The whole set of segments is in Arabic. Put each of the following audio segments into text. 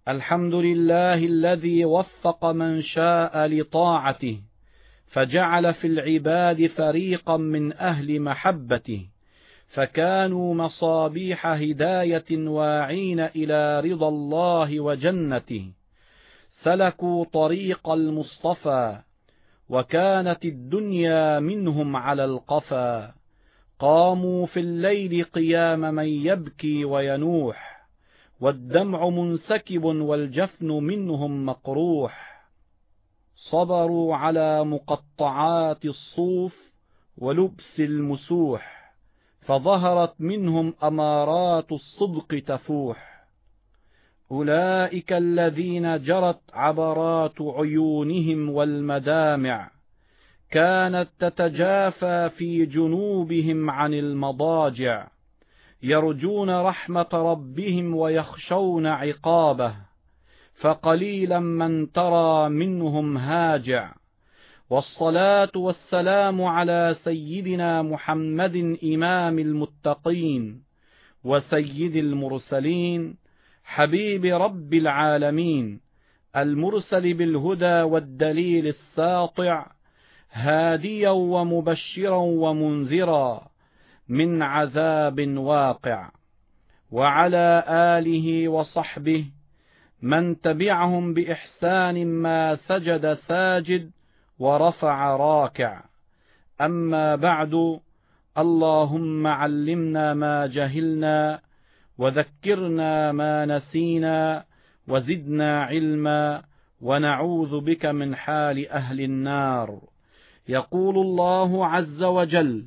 الحمد لله الذي وفق من شاء لطاعته، فجعل في العباد فريقا من أهل محبته، فكانوا مصابيح هداية واعين إلى رضا الله وجنته، سلكوا طريق المصطفى، وكانت الدنيا منهم على القفا، قاموا في الليل قيام من يبكي وينوح، والدمع منسكب والجفن منهم مقروح، صبروا على مقطعات الصوف ولبس المسوح، فظهرت منهم أمارات الصدق تفوح، أولئك الذين جرت عبرات عيونهم والمدامع، كانت تتجافى في جنوبهم عن المضاجع، يرجون رحمة ربهم ويخشون عقابه، فقليلا من ترى منهم هاجع. والصلاة والسلام على سيدنا محمد إمام المتقين وسيد المرسلين، حبيب رب العالمين، المرسل بالهدى والدليل الساطع، هاديا ومبشرا ومنذرا من عذاب واقع، وعلى آله وصحبه من تبعهم بإحسان ما سجد ساجد ورفع راكع. أما بعد، اللهم علمنا ما جهلنا، وذكرنا ما نسينا، وزدنا علما، ونعوذ بك من حال أهل النار. يقول الله عز وجل: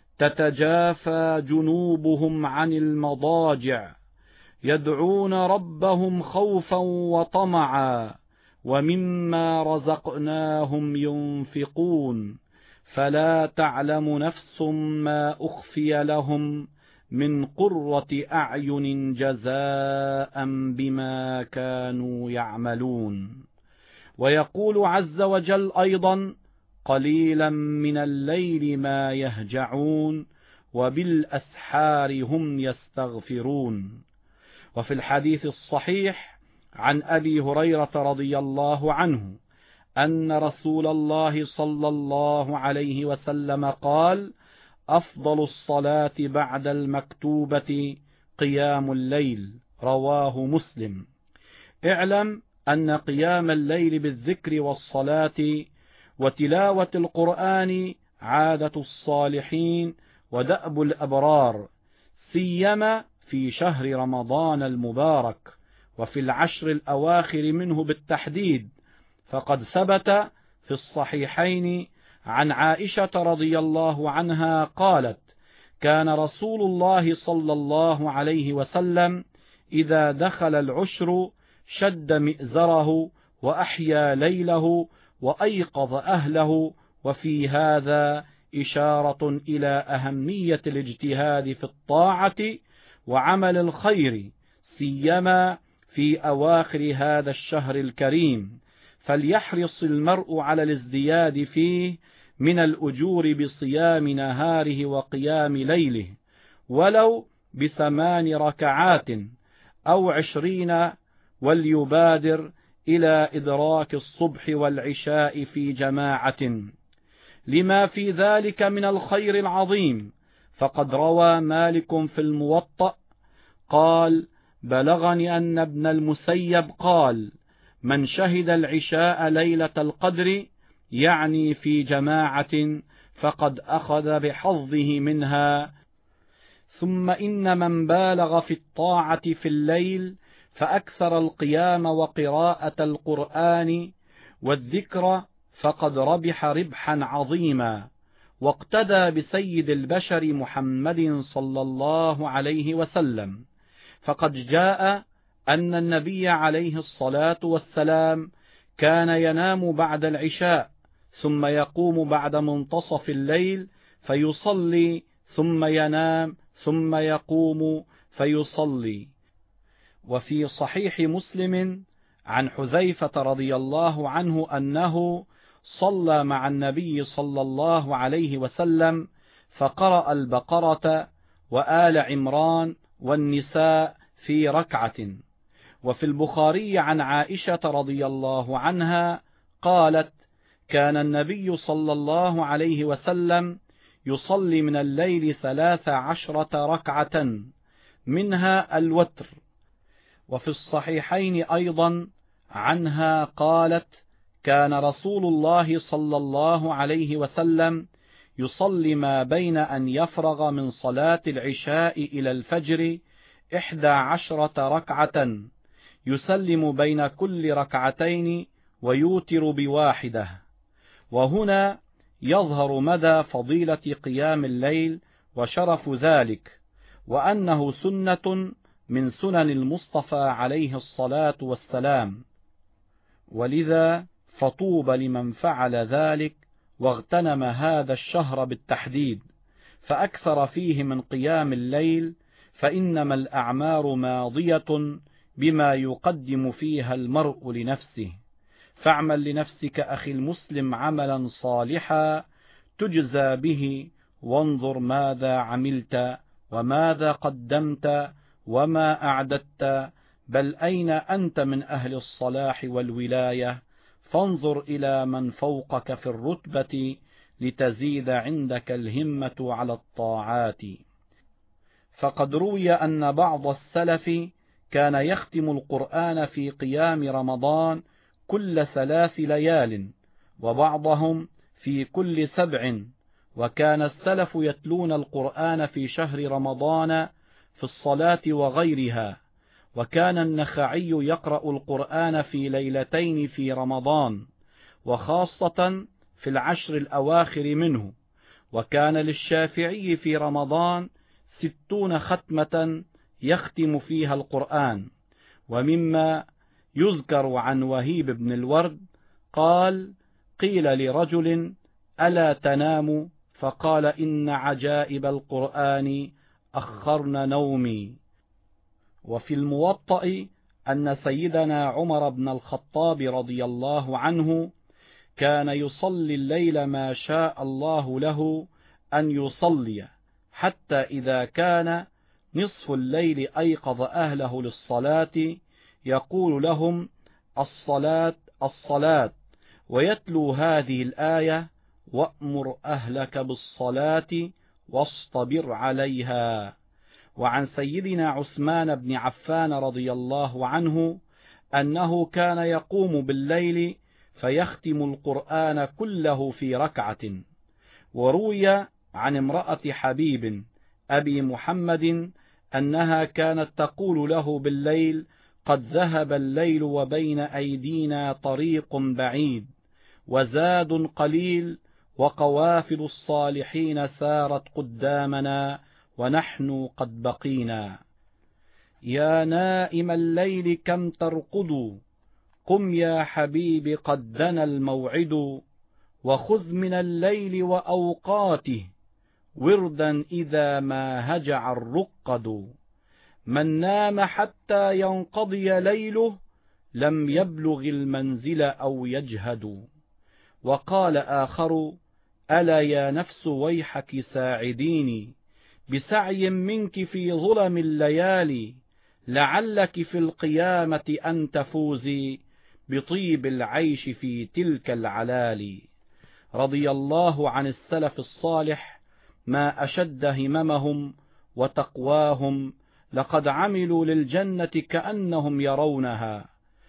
تتجافى جنوبهم عن المضاجع، يدعون ربهم خوفا وطمعا، ومما رزقناهم ينفقون، فلا تعلم نفس ما أخفي لهم من قرة أعين جزاء بما كانوا يعملون. ويقول عز وجل أيضا: قليلا من الليل ما يهجعون، وبالأسحار هم يستغفرون. وفي الحديث الصحيح عن أبي هريرة رضي الله عنه أن رسول الله صلى الله عليه وسلم قال: أفضل الصلاة بعد المكتوبة قيام الليل، رواه مسلم. اعلم أن قيام الليل بالذكر والصلاة وتلاوة القرآن عادة الصالحين ودأب الأبرار، سيما في شهر رمضان المبارك، وفي العشر الأواخر منه بالتحديد، فقد ثبت في الصحيحين عن عائشة رضي الله عنها قالت: كان رسول الله صلى الله عليه وسلم إذا دخل العشر شد مئزره وأحيا ليله وأيقظ أهله. وفي هذا إشارة إلى أهمية الاجتهاد في الطاعة وعمل الخير، سيما في أواخر هذا الشهر الكريم، فليحرص المرء على الازدياد فيه من الأجور بصيام نهاره وقيام ليله، ولو ب8 ركعات أو 20، وليبادر إلى إدراك الصبح والعشاء في جماعة، لما في ذلك من الخير العظيم. فقد روى مالك في الموطأ قال: بلغني أن ابن المسيب قال: من شهد العشاء ليلة القدر، يعني في جماعة، فقد أخذ بحظه منها. ثم إن من بالغ في الطاعة في الليل فأكثر القيام وقراءة القرآن والذكر، فقد ربح ربحا عظيما، واقتدى بسيد البشر محمد صلى الله عليه وسلم. فقد جاء أن النبي عليه الصلاة والسلام كان ينام بعد العشاء، ثم يقوم بعد منتصف الليل فيصلي، ثم ينام، ثم يقوم فيصلي. وفي صحيح مسلم عن حذيفة رضي الله عنه أنه صلى مع النبي صلى الله عليه وسلم، فقرأ البقرة وآل عمران والنساء في ركعة، وفي البخاري عن عائشة رضي الله عنها قالت: كان النبي صلى الله عليه وسلم يصلي من الليل 13 ركعة منها الوتر. وفي الصحيحين أيضا عنها قالت: كان رسول الله صلى الله عليه وسلم يصلي ما بين أن يفرغ من صلاة العشاء إلى الفجر 11 ركعة، يسلم بين كل ركعتين ويوتر بواحدة. وهنا يظهر مدى فضيلة قيام الليل وشرف ذلك، وأنه سنة من سنن المصطفى عليه الصلاة والسلام، ولذا فطوبى لمن فعل ذلك واغتنم هذا الشهر بالتحديد فأكثر فيه من قيام الليل، فإنما الأعمار ماضية بما يقدم فيها المرء لنفسه. فاعمل لنفسك أخي المسلم عملا صالحا تجزى به، وانظر ماذا عملت وماذا قدمت وما أعددت، بل أين أنت من أهل الصلاح والولاية، فانظر إلى من فوقك في الرتبة لتزيد عندك الهمة على الطاعات. فقد روي أن بعض السلف كان يختم القرآن في قيام رمضان كل 3 ليال، وبعضهم في كل 7، وكان السلف يتلون القرآن في شهر رمضان في الصلاة وغيرها، وكان النخعي يقرأ القرآن في ليلتين في رمضان، وخاصة في العشر الأواخر منه، وكان للشافعي في رمضان 60 ختمة يختم فيها القرآن. ومما يذكر عن وهيب بن الورد قال: قيل لرجل: ألا تنام؟ فقال: إن عجائب القرآن أخرن نومي. وفي الموطأ أن سيدنا عمر بن الخطاب رضي الله عنه كان يصلي الليل ما شاء الله له أن يصلي، حتى إذا كان نصف الليل أيقظ أهله للصلاة يقول لهم: الصلاة الصلاة، ويتلو هذه الآية: وأمر أهلك بالصلاة واصطبر عليها. وعن سيدنا عثمان بن عفان رضي الله عنه أنه كان يقوم بالليل فيختم القرآن كله في ركعة. وروي عن امرأة حبيب أبي محمد أنها كانت تقول له بالليل: قد ذهب الليل وبين أيدينا طريق بعيد وزاد قليل، وقوافل الصالحين سارت قدامنا ونحن قد بقينا. يا نائم الليل كم ترقد، قم يا حبيبي قد دنا الموعد، وخذ من الليل وأوقاته وردا إذا ما هجع الرقد. من نام حتى ينقضي ليله لم يبلغ المنزل أو يجهد. وقال آخر: ألا يا نفس ويحك ساعديني بسعي منك في ظلم الليالي، لعلك في القيامة أن تفوزي بطيب العيش في تلك العلالي. رضي الله عن السلف الصالح ما أشد هممهم وتقواهم، لقد عملوا للجنة كأنهم يرونها،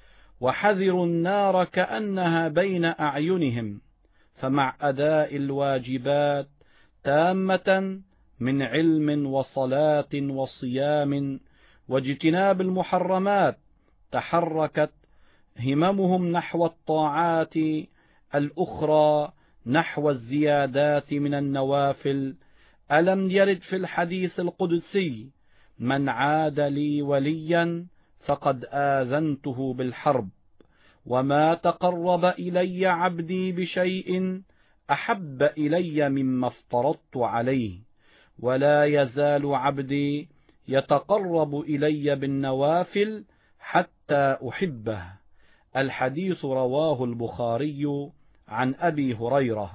وحذروا النار كأنها بين أعينهم، فمع أداء الواجبات تامة من علم وصلاة وصيام واجتناب المحرمات تحركت هممهم نحو الطاعات الأخرى، نحو الزيادات من النوافل. ألم يرد في الحديث القدسي: من عاد لي وليا فقد آذنته بالحرب، وما تقرب إلي عبدي بشيء أحب إلي مما افترضت عليه، ولا يزال عبدي يتقرب إلي بالنوافل حتى أحبه. الحديث رواه البخاري عن أبي هريرة.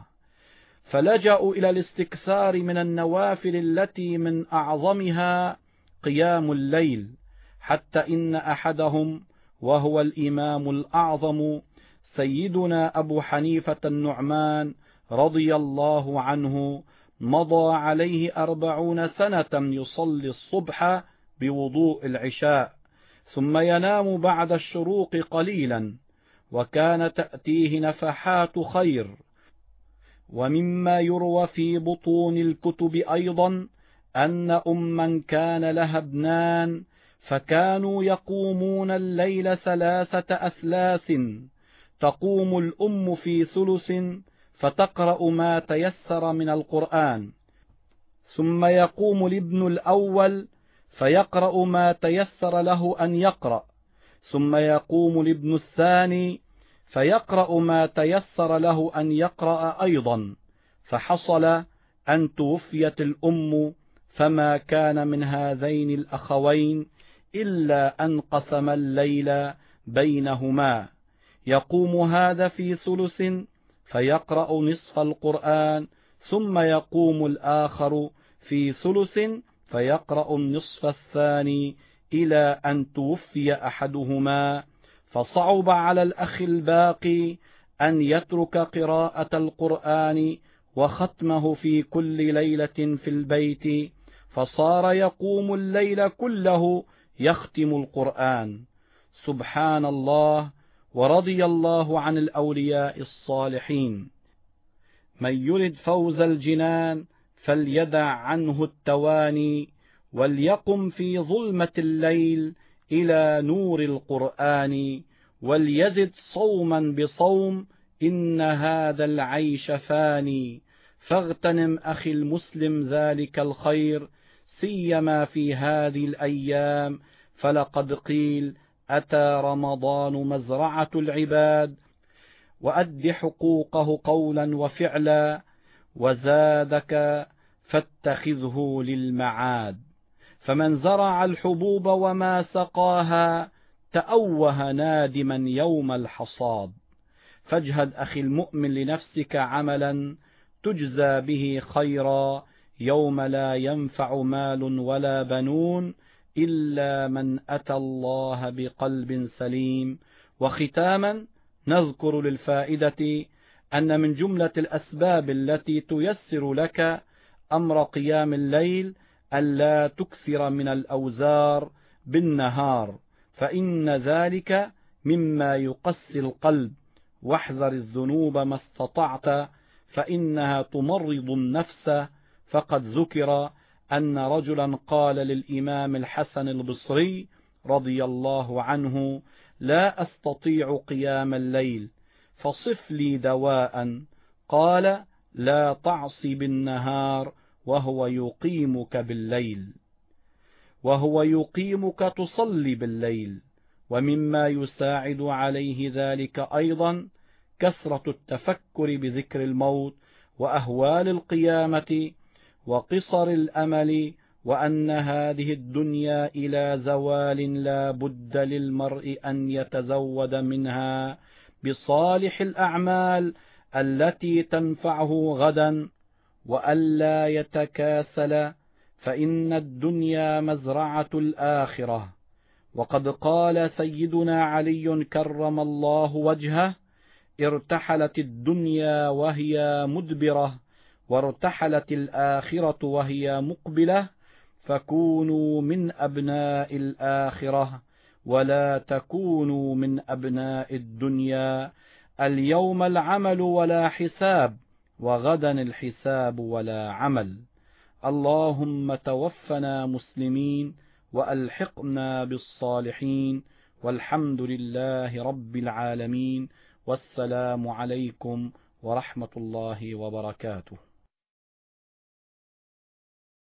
فلجأوا إلى الاستكثار من النوافل التي من أعظمها قيام الليل، حتى إن أحدهم وهو الإمام الأعظم سيدنا أبو حنيفة النعمان رضي الله عنه، مضى عليه 40 سنة يصلي الصبح بوضوء العشاء، ثم ينام بعد الشروق قليلا، وكان تأتيه نفحات خير. ومما يروى في بطون الكتب أيضا أن أما كان لها ابنان فكانوا يقومون الليل 3 أثلاث، تقوم الأم في ثلث فتقرأ ما تيسر من القرآن، ثم يقوم الابن الأول فيقرأ ما تيسر له أن يقرأ، ثم يقوم الابن الثاني فيقرأ ما تيسر له أن يقرأ أيضا. فحصل أن توفيت الأم، فما كان من هذين الأخوين إلا أن قسم الليل بينهما، يقوم هذا في ثلث فيقرأ نصف القرآن، ثم يقوم الآخر في ثلث فيقرأ النصف الثاني، إلى أن توفي أحدهما، فصعب على الأخ الباقي أن يترك قراءة القرآن وختمه في كل ليلة في البيت، فصار يقوم الليل كله يختم القرآن. سبحان الله، ورضي الله عن الأولياء الصالحين. من يرد فوز الجنان فليدع عنه التواني، وليقم في ظلمة الليل إلى نور القرآن، وليزد صوما بصوم إن هذا العيش فاني، فاغتنم أخي المسلم ذلك الخير، سيما في هذه الأيام، فلقد قيل أتى رمضان مزرعة العباد، وأد حقوقه قولا وفعلا، وزادك فاتخذه للمعاد. فمن زرع الحبوب وما سقاها تأوه نادما يوم الحصاد. فاجهد أخي المؤمن لنفسك عملا تجزى به خيرا، يوم لا ينفع مال ولا بنون إلا من أتى الله بقلب سليم. وختاما نذكر للفائدة أن من جملة الأسباب التي تيسر لك أمر قيام الليل ألا تكثر من الأوزار بالنهار، فإن ذلك مما يقسي القلب، واحذر الذنوب ما استطعت فإنها تمرض النفس. فقد ذكر أن رجلا قال للإمام الحسن البصري رضي الله عنه: لا أستطيع قيام الليل فصف لي دواء. قال: لا تعصي بالنهار وهو يقيمك بالليل، وهو يقيمك تصلي بالليل. ومما يساعد عليه ذلك أيضا كثرة التفكر بذكر الموت وأهوال القيامة وقصر الأمل، وأن هذه الدنيا إلى زوال لا بد للمرء أن يتزود منها بصالح الأعمال التي تنفعه غدا، وألا يتكاسل، فإن الدنيا مزرعة الآخرة. وقد قال سيدنا علي كرم الله وجهه: ارتحلت الدنيا وهي مدبرة، وارتحلت الآخرة وهي مقبلة، فكونوا من أبناء الآخرة ولا تكونوا من أبناء الدنيا. اليوم العمل ولا حساب، وغدا الحساب ولا عمل. اللهم توفنا مسلمين وألحقنا بالصالحين، والحمد لله رب العالمين، والسلام عليكم ورحمة الله وبركاته.